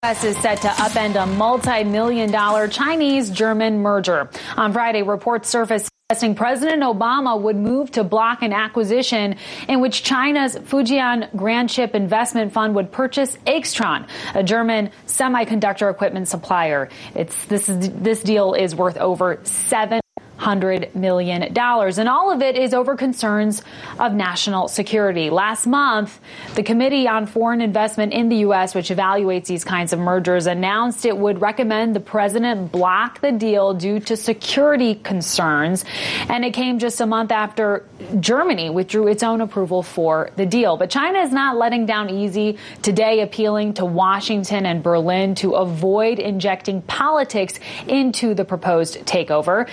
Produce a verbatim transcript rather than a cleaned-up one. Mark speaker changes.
Speaker 1: U S is set to upend a multi-million dollar Chinese-German merger. On Friday, reports surfaced suggesting President Obama would move to block an acquisition in which China's Fujian Grand Chip Investment Fund would purchase Aixtron, a German semiconductor equipment supplier. It's this is, this deal is worth over seven hundred million dollars, and all of it is over concerns of national security. Last month, the Committee on Foreign Investment in the U S, which evaluates these kinds of mergers, announced it would recommend the president block the deal due to security concerns, and it came just a month after Germany withdrew its own approval for the deal. But China is not letting down easy, today appealing to Washington and Berlin to avoid injecting politics into the proposed takeover.